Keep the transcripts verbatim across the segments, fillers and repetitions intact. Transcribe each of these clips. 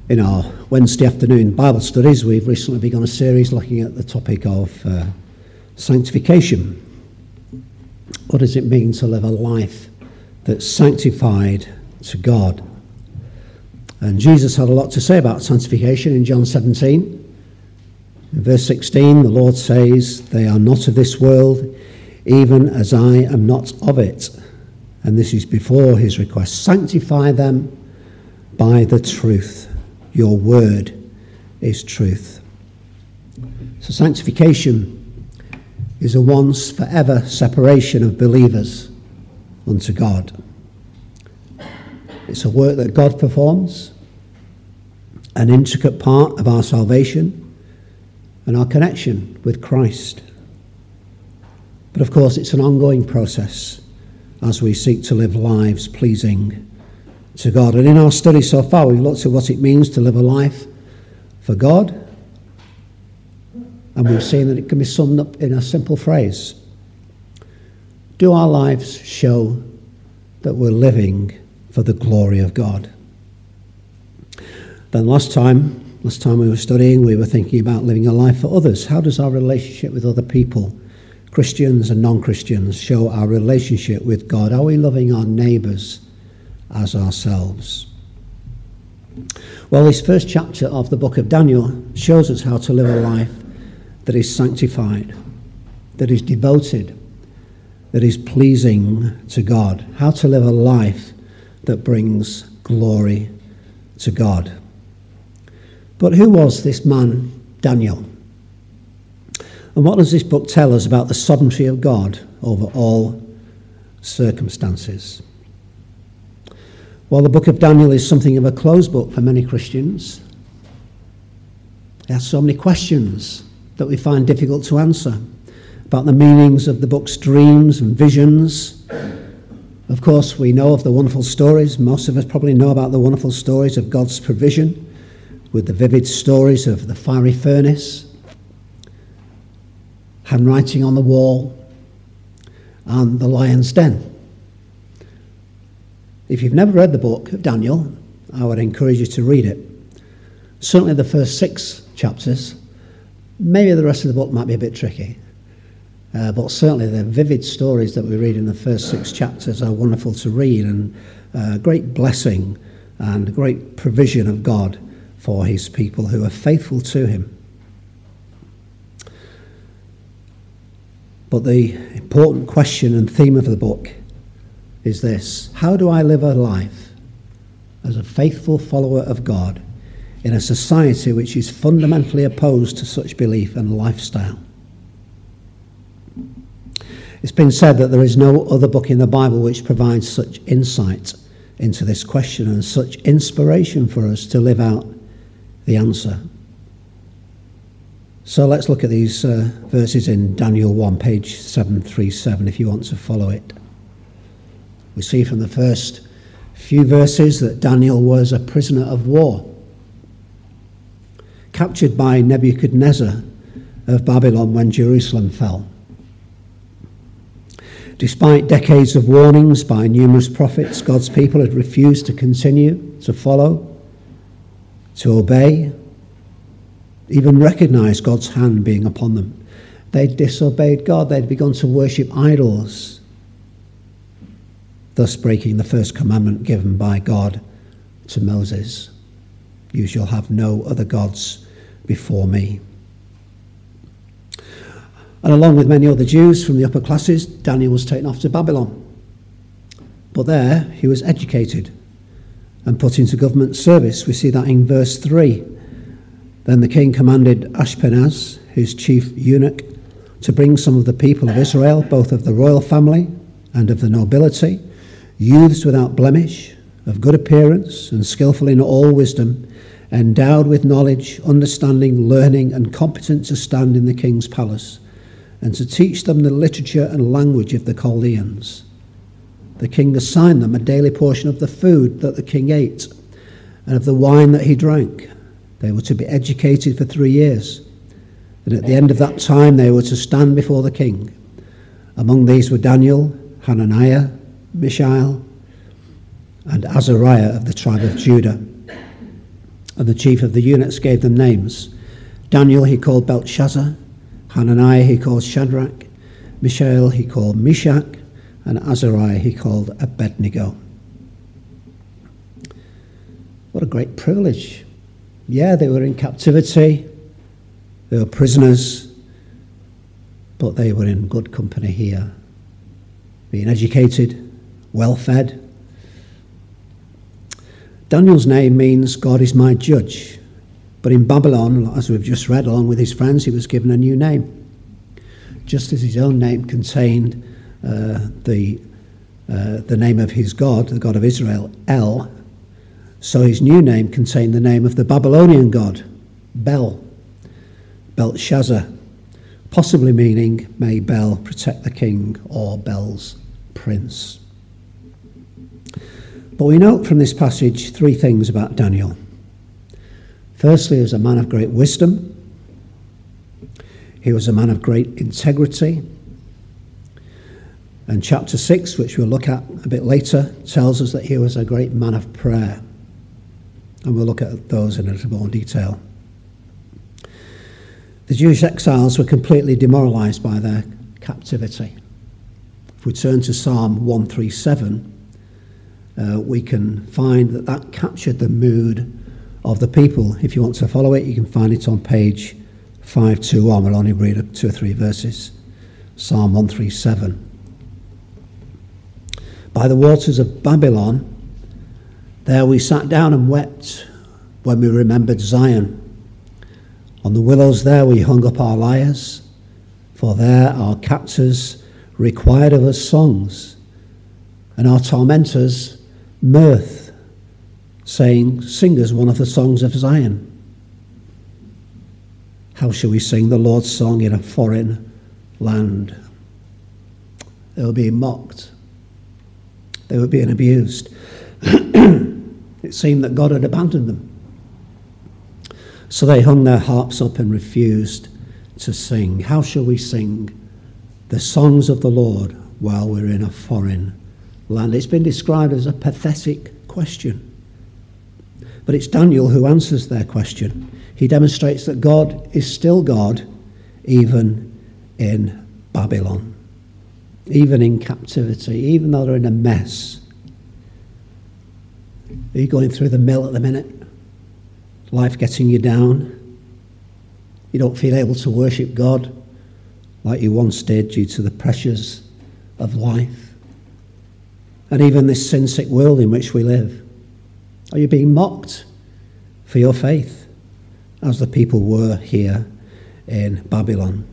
In our Wednesday afternoon Bible studies, we've recently begun a series looking at the topic of uh, sanctification. What does it mean to live a life that's sanctified to God? And Jesus had a lot to say about sanctification in John seventeen. In verse sixteen, the Lord says, "They are not of this world, even as I am not of it." And this is before his request. Sanctify them by the truth. Your word is truth. So sanctification is a once forever separation of believers unto God. It's a work that God performs, an intricate part of our salvation and our connection with Christ. But of course, it's an ongoing process as we seek to live lives pleasing to God. And in our study so far, we've looked at what it means to live a life for God. And we've seen that it can be summed up in a simple phrase. Do our lives show that we're living for the glory of God? Then last time, last time we were studying, we were thinking about living a life for others. How does our relationship with other people, Christians and non-Christians, show our relationship with God? Are we loving our neighbours as ourselves? Well, this first chapter of the book of Daniel shows us how to live a life that is sanctified, that is devoted, that is pleasing to God. How to live a life that brings glory to God. But who was this man, Daniel? And what does this book tell us about the sovereignty of God over all circumstances? Well, the book of Daniel is something of a closed book for many Christians. It has so many questions that we find difficult to answer about the meanings of the book's dreams and visions. Of course, we know of the wonderful stories. Most of us probably know about the wonderful stories of God's provision, with the vivid stories of the fiery furnace, handwriting on the wall, and the lion's den. If you've never read the book of Daniel, I would encourage you to read it. Certainly the first six chapters. Maybe the rest of the book might be a bit tricky. Uh, but certainly the vivid stories that we read in the first six chapters are wonderful to read, and uh, great blessing and great provision of God for his people who are faithful to him. But the important question and theme of the book is this: how do I live a life as a faithful follower of God in a society which is fundamentally opposed to such belief and lifestyle? It's been said that there is no other book in the Bible which provides such insight into this question and such inspiration for us to live out the answer. So let's look at these uh, verses in Daniel one, page seven thirty-seven, if you want to follow it. We see from the first few verses that Daniel was a prisoner of war, captured by Nebuchadnezzar of Babylon when Jerusalem fell. Despite decades of warnings by numerous prophets, God's people had refused to continue to follow, to obey, even recognize God's hand being upon them. They'd disobeyed God. They'd begun to worship idols, thus breaking the first commandment given by God to Moses: "You shall have no other gods before me." And along with many other Jews from the upper classes, Daniel was taken off to Babylon. But there he was educated and put into government service. We see that in verse three. Then the king commanded Ashpenaz, his chief eunuch, to bring some of the people of Israel, both of the royal family and of the nobility, youths without blemish, of good appearance and skillful in all wisdom, endowed with knowledge, understanding, learning, and competent to stand in the king's palace, and to teach them the literature and language of the Chaldeans. The king assigned them a daily portion of the food that the king ate and of the wine that he drank. They were to be educated for three years, and at the end of that time they were to stand before the king. Among these were Daniel, Hananiah, Mishael, and Azariah of the tribe of Judah. And the chief of the eunuchs gave them names. Daniel he called Belshazzar, Hananiah he called Shadrach, Mishael he called Meshach, and Azariah he called Abednego. What a great privilege. Yeah, they were in captivity, they were prisoners, but they were in good company here, being educated, well-fed. Daniel's name means God is my judge, but in Babylon, as we've just read, along with his friends, he was given a new name, just as his own name contained uh, the uh, the name of his God, the God of Israel, El. So his new name contained the name of the Babylonian god, Bel, Belshazzar, possibly meaning, may Bel protect the king, or Bel's prince. But we note from this passage three things about Daniel. Firstly, he was a man of great wisdom. He was a man of great integrity. And chapter six, which we'll look at a bit later, tells us that he was a great man of prayer. And we'll look at those in a little more detail. The Jewish exiles were completely demoralized by their captivity. If we turn to Psalm one thirty-seven, uh, we can find that that captured the mood of the people. If you want to follow it, you can find it on page five twenty-one. We'll only read two or three verses. Psalm one thirty-seven. By the waters of Babylon, there we sat down and wept when we remembered Zion. On the willows there we hung up our lyres, for there our captors required of us songs, and our tormentors mirth, saying, sing us one of the songs of Zion. How shall we sing the Lord's song in a foreign land? They were being mocked. They were being abused. It seemed that God had abandoned them. So they hung their harps up and refused to sing. How shall we sing the songs of the Lord while we're in a foreign land? It's been described as a pathetic question. But it's Daniel who answers their question. He demonstrates that God is still God, even in Babylon, even in captivity, even though they're in a mess. Are you going through the mill at the minute? Life getting you down? You don't feel able to worship God like you once did due to the pressures of life? And even this sin-sick world in which we live. Are you being mocked for your faith, as the people were here in Babylon?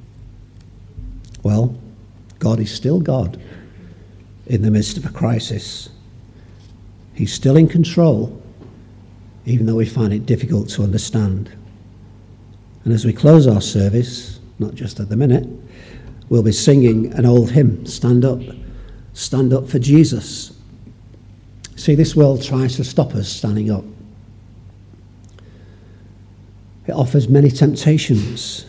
Well, God is still God in the midst of a crisis. He's still in control, even though we find it difficult to understand. And as we close our service, not just at the minute, we'll be singing an old hymn, Stand Up, Stand Up for Jesus. See, this world tries to stop us standing up. It offers many temptations.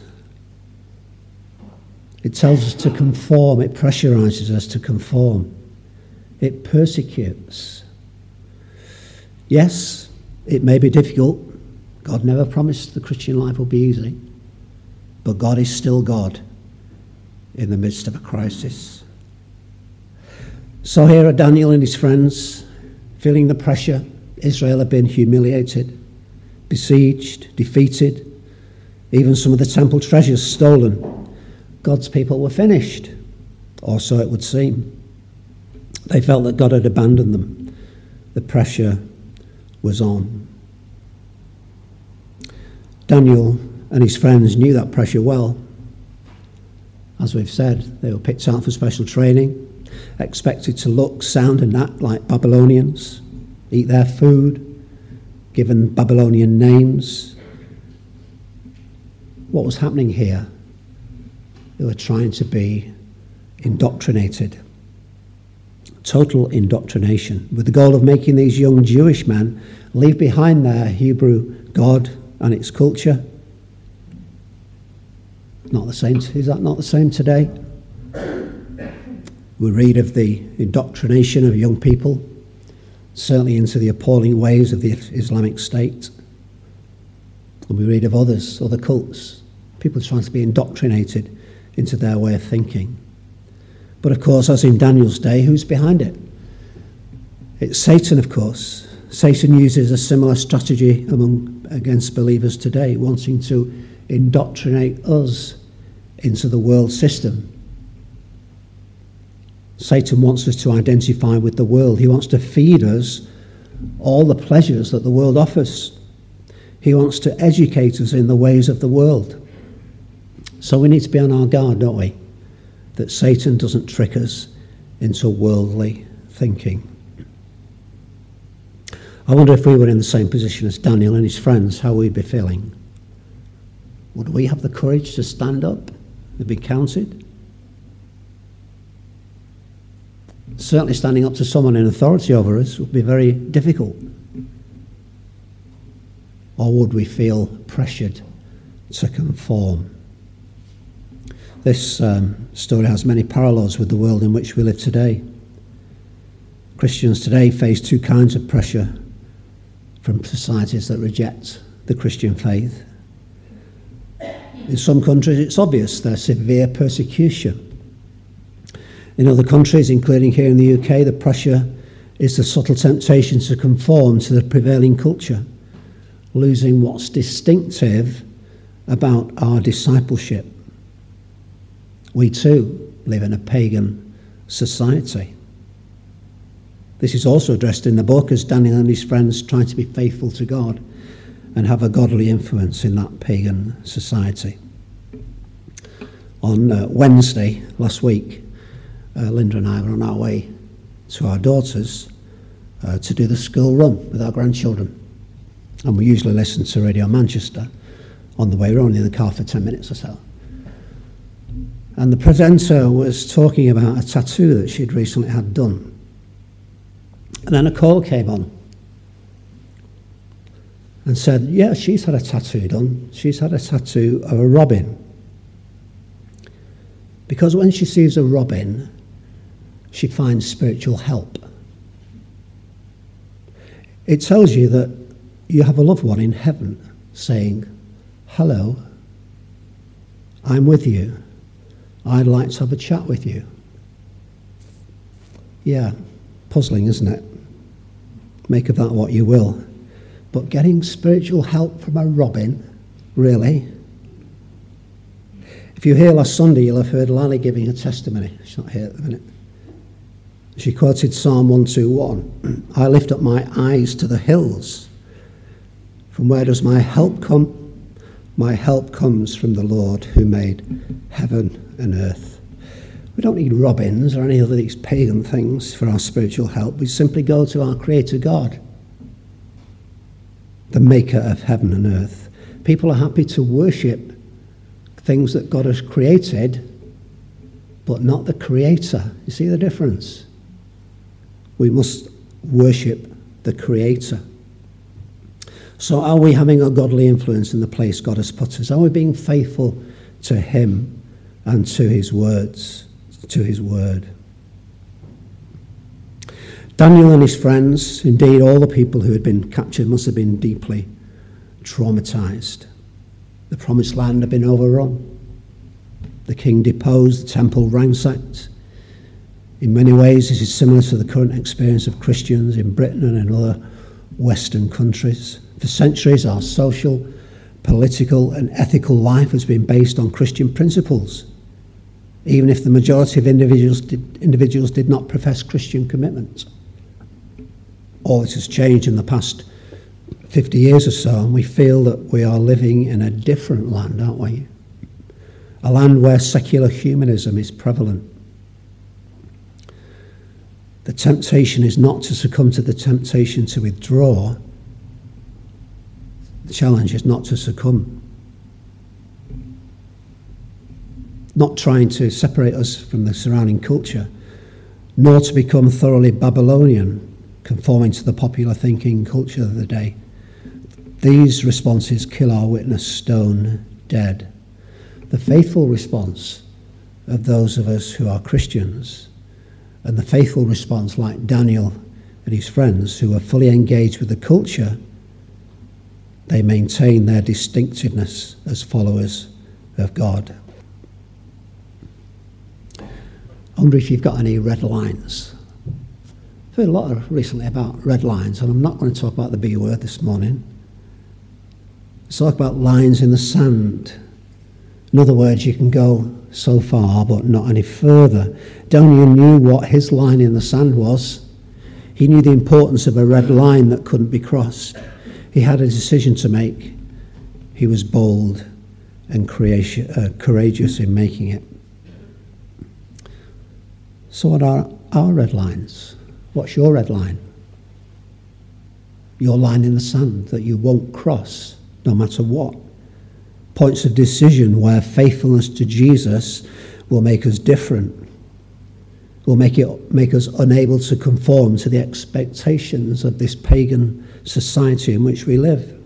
It tells us to conform. It pressurizes us to conform. It persecutes. Yes, it may be difficult. God never promised the Christian life will be easy. But God is still God in the midst of a crisis. So here are Daniel and his friends feeling the pressure. Israel had been humiliated, besieged, defeated, even some of the temple treasures stolen. God's people were finished, or so it would seem. They felt that God had abandoned them. The pressure was on. Daniel and his friends knew that pressure well. As we've said, they were picked out for special training, expected to look, sound and act like Babylonians, eat their food, given Babylonian names. What was happening here? They were trying to be indoctrinated. Total indoctrination, with the goal of making these young Jewish men leave behind their Hebrew God and its culture. Not the same. Is that not the same today? We read of the indoctrination of young people, certainly into the appalling ways of the Islamic State. And we read of others, other cults, people trying to be indoctrinated into their way of thinking. But of course, as in Daniel's day, who's behind it? It's Satan, of course. Satan uses a similar strategy among against believers today, wanting to indoctrinate us into the world system. Satan wants us to identify with the world. He wants to feed us all the pleasures that the world offers. He wants to educate us in the ways of the world. So we need to be on our guard, don't we? That Satan doesn't trick us into worldly thinking. I wonder if we were in the same position as Daniel and his friends, how we'd be feeling. Would we have the courage to stand up and be counted? Certainly standing up to someone in authority over us would be very difficult. Or would we feel pressured to conform? This um, story has many parallels with the world in which we live today. Christians today face two kinds of pressure from societies that reject the Christian faith. In some countries, it's obvious there's severe persecution. In other countries, including here in the U K, the pressure is the subtle temptation to conform to the prevailing culture, losing what's distinctive about our discipleship. We too live in a pagan society. This is also addressed in the book as Daniel and his friends try to be faithful to God and have a godly influence in that pagan society. On uh, Wednesday last week, uh, Linda and I were on our way to our daughters uh, to do the school run with our grandchildren. And we usually listen to Radio Manchester on the way. We're only in the car for ten minutes or so. And the presenter was talking about a tattoo that she'd recently had done. And then a call came on and said, yeah, she's had a tattoo done. She's had a tattoo of a robin. Because when she sees a robin, she finds spiritual help. It tells you that you have a loved one in heaven saying, hello, I'm with you. I'd like to have a chat with you. Yeah, puzzling, isn't it? Make of that what you will. But getting spiritual help from a robin, really? If you were here last Sunday, you'll have heard Lally giving a testimony. She's not here at the minute. She quoted Psalm one twenty-one. I lift up my eyes to the hills. From where does my help come? My help comes from the Lord who made heaven and earth. We don't need robins or any of these pagan things for our spiritual help. We simply go to our Creator God, the maker of heaven and earth. People are happy to worship things that God has created, but not the Creator. You see the difference? We must worship the Creator. So are we having a godly influence in the place God has put us? Are we being faithful to Him and to His words, to His word? Daniel and his friends, indeed all the people who had been captured, must have been deeply traumatized. The promised land had been overrun. The king deposed, the temple ransacked. In many ways, this is similar to the current experience of Christians in Britain and in other Western countries. For centuries, our social, political, and ethical life has been based on Christian principles, even if the majority of individuals did, individuals did not profess Christian commitment. All this has changed in the past fifty years or so, and we feel that we are living in a different land, aren't we? A land where secular humanism is prevalent. The temptation is not to succumb to the temptation to withdraw. The challenge is not to succumb. Not trying to separate us from the surrounding culture, nor to become thoroughly Babylonian, conforming to the popular thinking culture of the day. These responses kill our witness stone dead. The faithful response of those of us who are Christians, and the faithful response like Daniel and his friends who are fully engaged with the culture, They maintain their distinctiveness as followers of God. I wonder if you've got any red lines. I've heard a lot of recently about red lines, and I'm not going to talk about the B word this morning. Let's talk about lines in the sand. In other words, you can go so far, but not any further. Daniel knew what his line in the sand was. He knew the importance of a red line that couldn't be crossed. He had a decision to make. He was bold and courageous in making it. So what are our red lines? What's your red line? Your line in the sand that you won't cross no matter what. Points of decision where faithfulness to Jesus will make us different, will make it make us unable to conform to the expectations of this pagan society in which we live.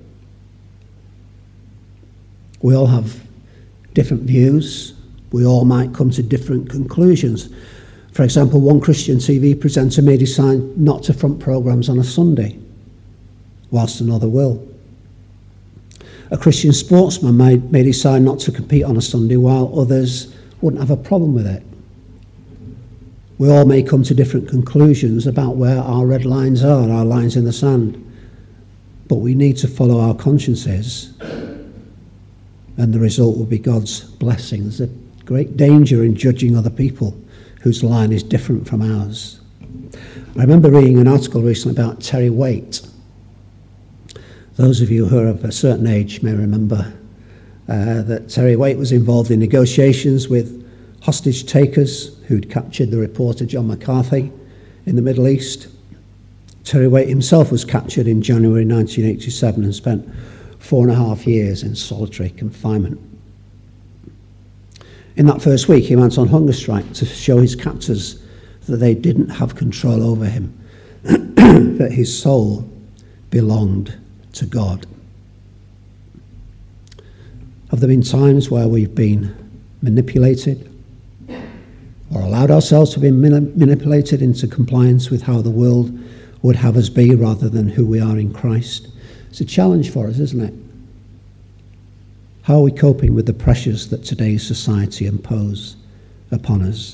We all have different views. We all might come to different conclusions. For example, one Christian T V presenter may decide not to front programmes on a Sunday, whilst another will. A Christian sportsman may, may decide not to compete on a Sunday, while others wouldn't have a problem with it. We all may come to different conclusions about where our red lines are, our lines in the sand. But we need to follow our consciences, and the result will be God's blessing. There's a great danger in judging other people whose line is different from ours. I remember reading an article recently about Terry Waite. Those of you who are of a certain age may remember uh, that Terry Waite was involved in negotiations with hostage takers who'd captured the reporter John McCarthy in the Middle East. Terry Waite himself was captured in January nineteen eighty-seven and spent four and a half years in solitary confinement. In that first week, he went on hunger strike to show his captors that they didn't have control over him, that his soul belonged to God. Have there been times where we've been manipulated or allowed ourselves to be manipulated into compliance with how the world would have us be rather than who we are in Christ? It's a challenge for us, isn't it? How are we coping with the pressures that today's society impose upon us?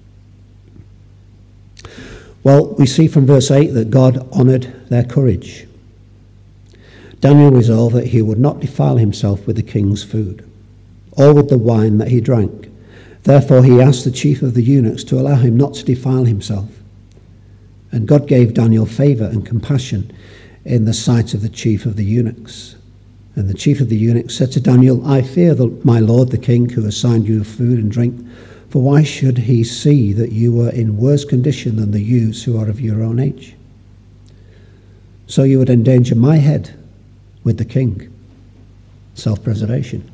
Well, we see from verse eight that God honoured their courage. Daniel resolved that he would not defile himself with the king's food, or with the wine that he drank. Therefore he asked the chief of the eunuchs to allow him not to defile himself. And God gave Daniel favour and compassion in the sight of the chief of the eunuchs. And the chief of the eunuchs said to Daniel, I fear the, my lord the king, who assigned you food and drink, for why should he see that you were in worse condition than the youths who are of your own age? So you would endanger my head with the king. Self-preservation.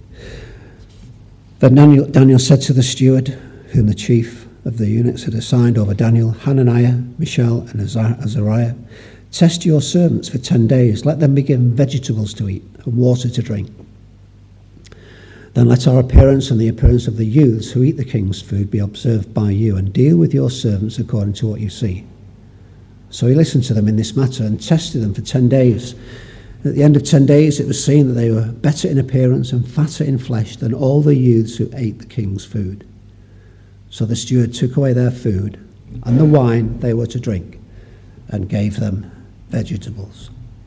Then Daniel, Daniel said to the steward, whom the chief of the eunuchs had assigned over Daniel, Hananiah, Mishael, and Azariah, test your servants for ten days. Let them be given vegetables to eat and water to drink. Then let our appearance and the appearance of the youths who eat the king's food be observed by you, and deal with your servants according to what you see. So he listened to them in this matter and tested them for ten days. At the end of ten days, it was seen that they were better in appearance and fatter in flesh than all the youths who ate the king's food. So the steward took away their food and the wine they were to drink and gave them vegetables.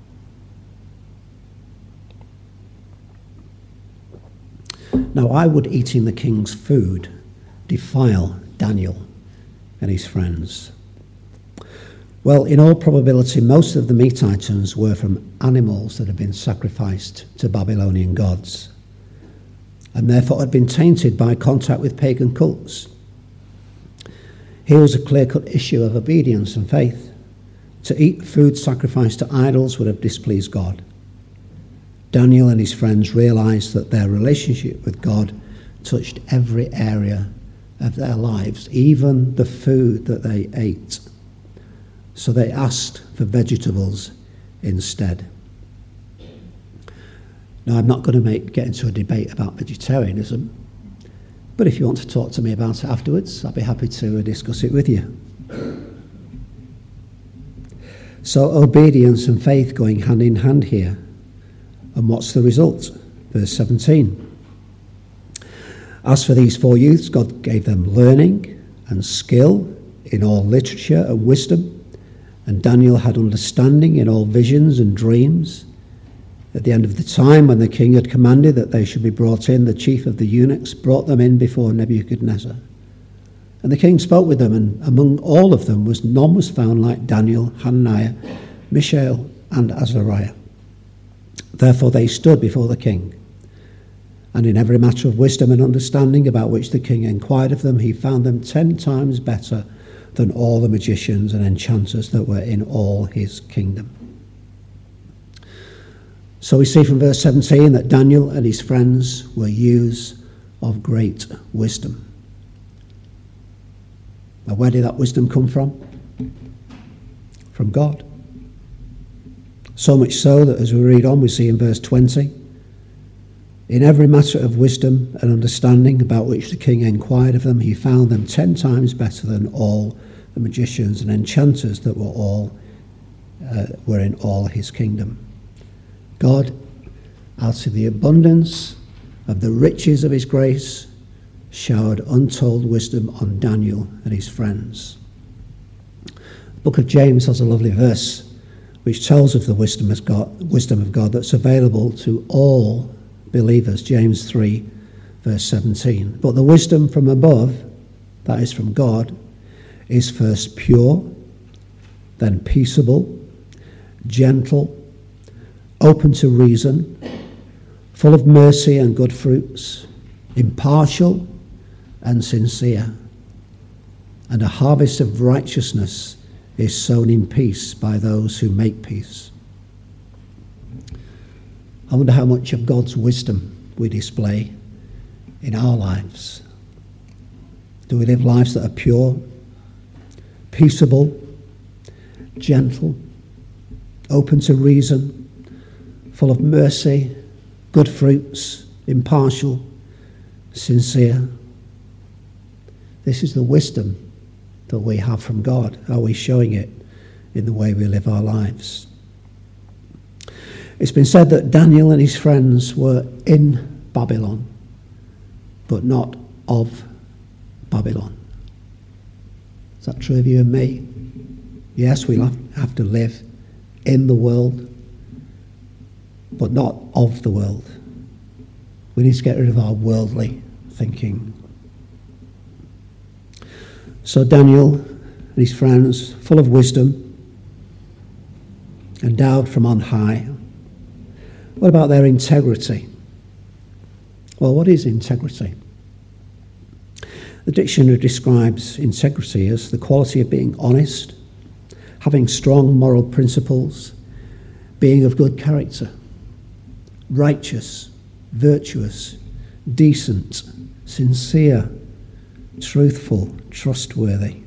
Now, why would eating the king's food defile Daniel and his friends? Well, in all probability, most of the meat items were from animals that had been sacrificed to Babylonian gods, and therefore had been tainted by contact with pagan cults. Here was a clear-cut issue of obedience and faith. To eat food sacrificed to idols would have displeased God. Daniel and his friends realized that their relationship with God touched every area of their lives, even the food that they ate. So they asked for vegetables instead. Now, I'm not going to make, get into a debate about vegetarianism, but if you want to talk to me about it afterwards, I'll be happy to discuss it with you. So obedience and faith going hand in hand here. And what's the result? Verse seventeen. As for these four youths, God gave them learning and skill in all literature and wisdom, and Daniel had understanding in all visions and dreams. At the end of the time, when the king had commanded that they should be brought in, the chief of the eunuchs brought them in before Nebuchadnezzar. And the king spoke with them, and among all of them was none was found like Daniel, Hananiah, Mishael, and Azariah. Therefore they stood before the king. And in every matter of wisdom and understanding about which the king inquired of them, he found them ten times better than all the magicians and enchanters that were in all his kingdom. So we see from verse seventeen that Daniel and his friends were youths of great wisdom. Now, where did that wisdom come from? From God. So much so that as we read on, we see in verse twenty, in every matter of wisdom and understanding about which the king inquired of them, he found them ten times better than all the magicians and enchanters that were all uh, were in all his kingdom. God, out of the abundance of the riches of his grace, showered untold wisdom on Daniel and his friends. The book of James has a lovely verse which tells of the wisdom of God, wisdom of God that's available to all believers. James three, verse seventeen. But the wisdom from above, that is from God, is first pure, then peaceable, gentle, open to reason, full of mercy and good fruits, impartial and sincere. And a harvest of righteousness is sown in peace by those who make peace. I wonder how much of God's wisdom we display in our lives. Do we live lives that are pure, peaceable, gentle, open to reason, full of mercy, good fruits, impartial, sincere? This is the wisdom that we have from God. Are we showing it in the way we live our lives? It's been said that Daniel and his friends were in Babylon, but not of Babylon. Is that true of you and me? Yes, we have to live in the world, but not of the world. We need to get rid of our worldly thinking. So Daniel and his friends, full of wisdom, endowed from on high. What about their integrity? Well, what is integrity? The dictionary describes integrity as the quality of being honest, having strong moral principles, being of good character, righteous, virtuous, decent, sincere, truthful, trustworthy.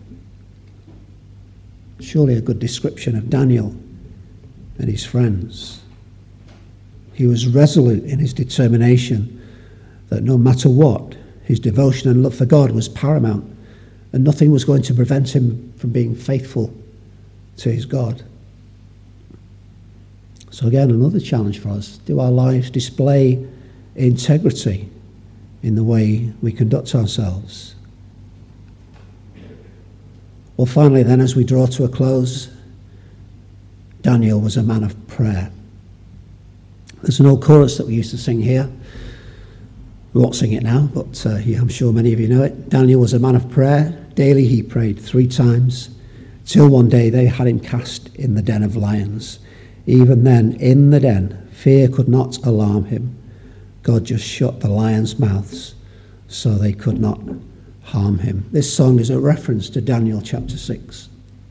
Surely a good description of Daniel and his friends. He was resolute in his determination that no matter what, his devotion and love for God was paramount, and nothing was going to prevent him from being faithful to his God. So again, another challenge for us. Do our lives display integrity in the way we conduct ourselves? Well, finally then, as we draw to a close, Daniel was a man of prayer. There's an old chorus that we used to sing here. We won't sing it now, but uh, I'm sure many of you know it. Daniel was a man of prayer. Daily he prayed three times, till one day they had him cast in the den of lions. Even then, in the den, fear could not alarm him. God just shut the lions' mouths so they could not harm him. This song is a reference to Daniel chapter six.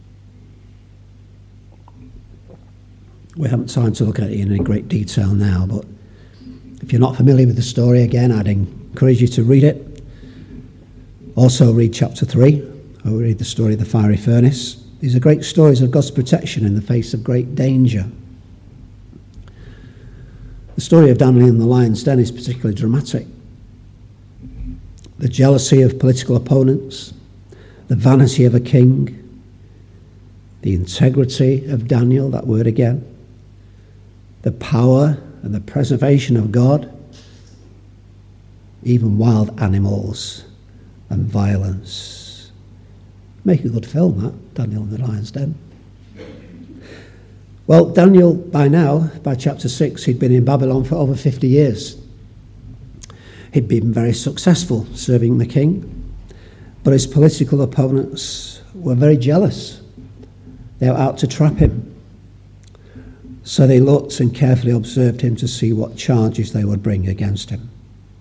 We haven't time to look at it in any great detail now, but if you're not familiar with the story, again, I'd encourage you to read it. Also read chapter three, or read the story of the fiery furnace. These are great stories of God's protection in the face of great danger. The story of Daniel in the lion's den is particularly dramatic. The jealousy of political opponents, the vanity of a king, the integrity of Daniel, that word again, the power and the preservation of God, even wild animals and violence. Make a good film, that, Daniel and the Lion's Den. Well, Daniel, by now, by chapter six, he'd been in Babylon for over fifty years. He'd been very successful serving the king, but his political opponents were very jealous. They were out to trap him. So they looked and carefully observed him to see what charges they would bring against him.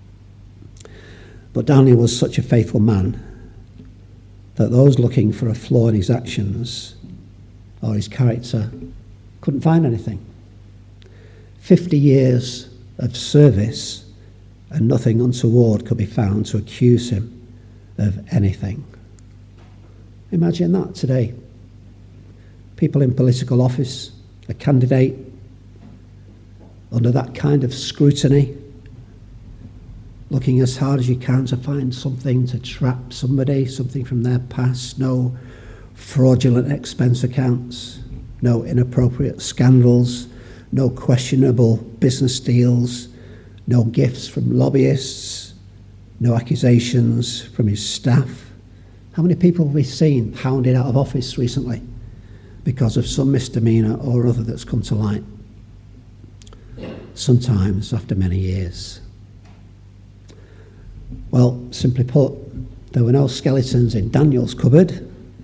But Daniel was such a faithful man that those looking for a flaw in his actions or his character couldn't find anything. Fifty years of service and nothing untoward could be found to accuse him of anything. Imagine that today. People in political office, a candidate under that kind of scrutiny, looking as hard as you can to find something to trap somebody, something from their past, no fraudulent expense accounts, no inappropriate scandals, no questionable business deals, no gifts from lobbyists, no accusations from his staff. How many people have we seen hounded out of office recently because of some misdemeanor or other that's come to light? Sometimes after many years. Well, simply put, there were no skeletons in Daniel's cupboard.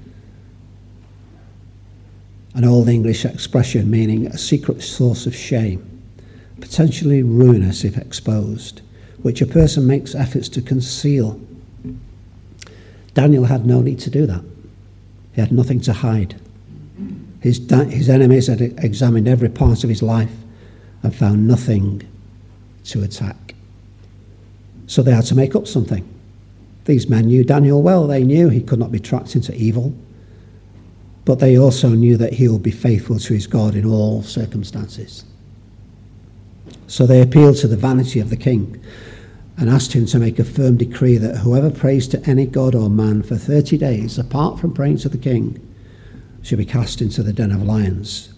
An old English expression meaning a secret source of shame, potentially ruinous if exposed, which a person makes efforts to conceal. Daniel had no need to do that. He had nothing to hide. His, da- his enemies had examined every part of his life and found nothing to attack. So they had to make up something. These men knew Daniel well. They knew he could not be trapped into evil. But they also knew that he would be faithful to his God in all circumstances. So they appealed to the vanity of the king and asked him to make a firm decree that whoever prays to any god or man for thirty days, apart from praying to the king, should be cast into the den of lions.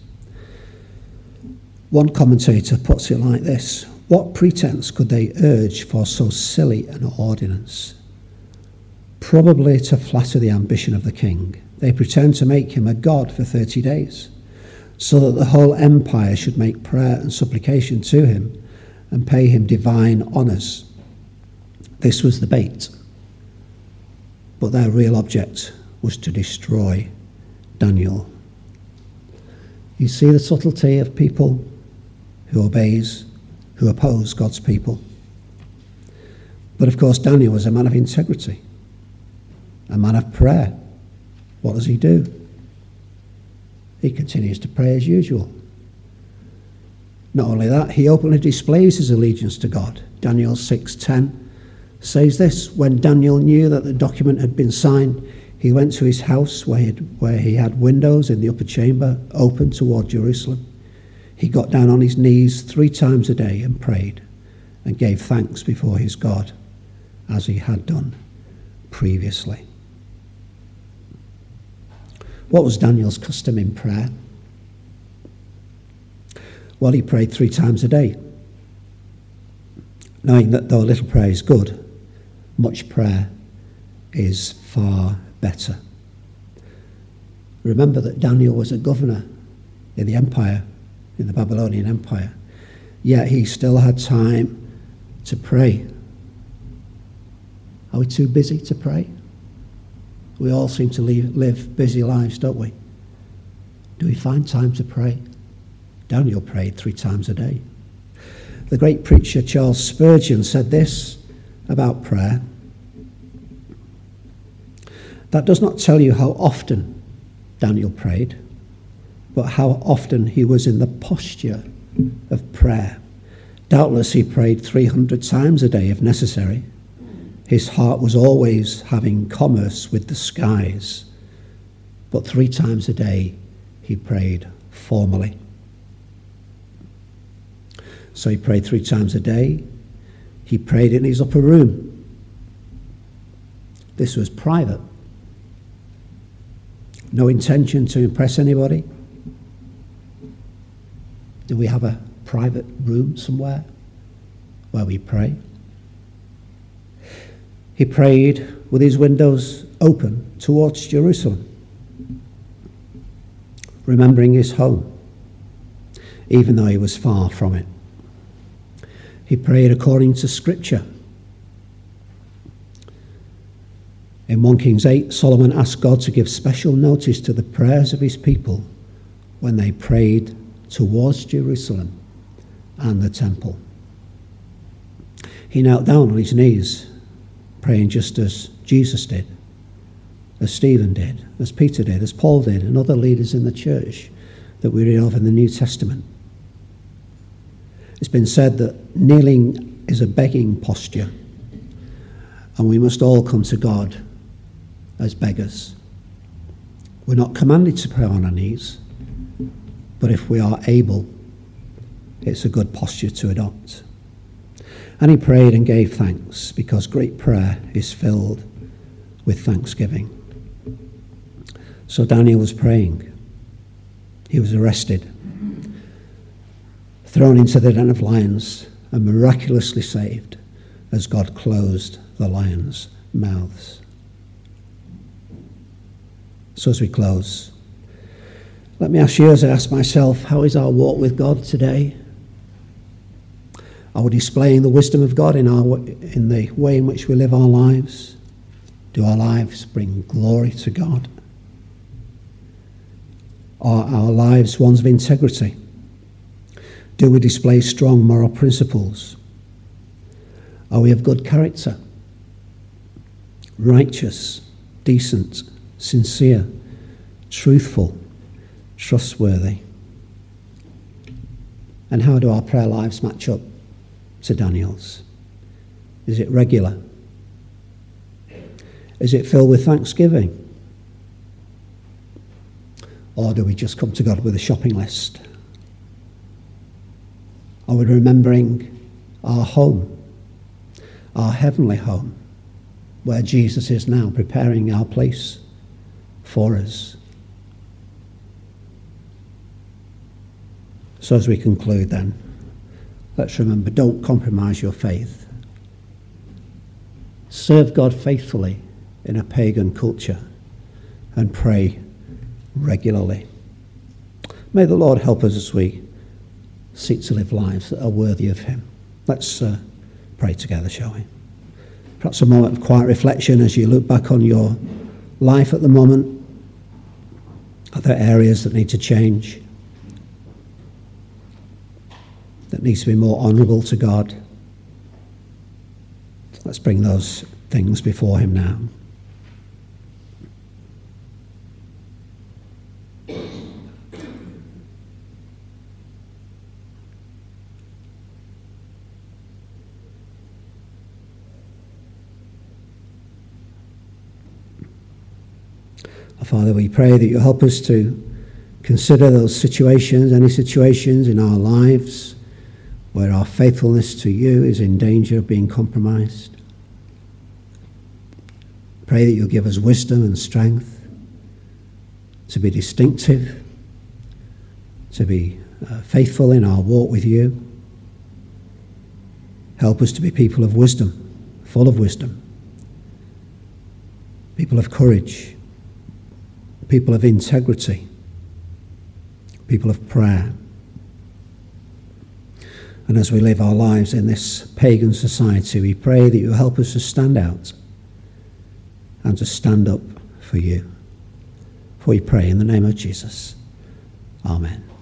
One commentator puts it like this: what pretense could they urge for so silly an ordinance? Probably to flatter the ambition of the king. They pretend to make him a god for thirty days, so that the whole empire should make prayer and supplication to him and pay him divine honours. This was the bait. But their real object was to destroy Daniel. You see the subtlety of people who obeys, who oppose God's people. But of course, Daniel was a man of integrity, a man of prayer. What does he do? He continues to pray as usual. Not only that, he openly displays his allegiance to God. Daniel six ten says this: when Daniel knew that the document had been signed, he went to his house where he had, where he had windows in the upper chamber open toward Jerusalem. He got down on his knees three times a day and prayed and gave thanks before his God, as he had done previously. What was Daniel's custom in prayer? Well, he prayed three times a day, knowing that though a little prayer is good, much prayer is far better. Remember that Daniel was a governor in the empire, in the Babylonian Empire, yet he still had time to pray. Are we too busy to pray? We all seem to live, live busy lives, don't we? Do we find time to pray? Daniel prayed three times a day. The great preacher Charles Spurgeon said this about prayer: that does not tell you how often Daniel prayed, but how often he was in the posture of prayer. Doubtless he prayed three hundred times a day if necessary. His heart was always having commerce with the skies, but three times a day he prayed formally. So he prayed three times a day. He prayed in his upper room. This was private. No intention to impress anybody. Do we have a private room somewhere where we pray. He prayed with his windows open towards Jerusalem, remembering his home, even though he was far from it. He prayed according to Scripture. In First Kings eight, Solomon asked God to give special notice to the prayers of his people when they prayed towards Jerusalem and the temple. He knelt down on his knees, praying just as Jesus did, as Stephen did, as Peter did, as Paul did, and other leaders in the church that we read of in the New Testament. It's been said that kneeling is a begging posture, and we must all come to God as beggars. We're not commanded to pray on our knees, but if we are able, it's a good posture to adopt. And he prayed and gave thanks, because great prayer is filled with thanksgiving. So Daniel was praying. He was arrested, thrown into the den of lions, and miraculously saved as God closed the lions' mouths. So as we close, let me ask you, as I ask myself, how is our walk with God today? Are we displaying the wisdom of God in our in the way in which we live our lives? Do our lives bring glory to God? Are our lives ones of integrity? Do we display strong moral principles? Are we of good character? Righteous, decent, sincere, truthful, trustworthy? And how do our prayer lives match up to Daniel's? Is it regular? Is it filled with thanksgiving? Or do we just come to God with a shopping list? Are we remembering our home, our heavenly home, where Jesus is now preparing our place for us? So as we conclude then, let's remember, don't compromise your faith. Serve God faithfully in a pagan culture and pray regularly. May the Lord help us as we seek to live lives that are worthy of him. Let's uh, pray together, shall we? Perhaps a moment of quiet reflection as you look back on your life at the moment. Are there areas that need to change? That needs to be more honourable to God? Let's bring those things before him now. Father, we pray that you help us to consider those situations, any situations in our lives where our faithfulness to you is in danger of being compromised. Pray that you'll give us wisdom and strength to be distinctive, to be uh, faithful in our walk with you. Help us to be people of wisdom, full of wisdom, people of courage, people of integrity, people of prayer. And as we live our lives in this pagan society, we pray that you help us to stand out and to stand up for you. For we pray in the name of Jesus. Amen.